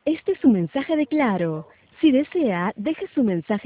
Este es un mensaje de Claro. Si desea, deje su mensaje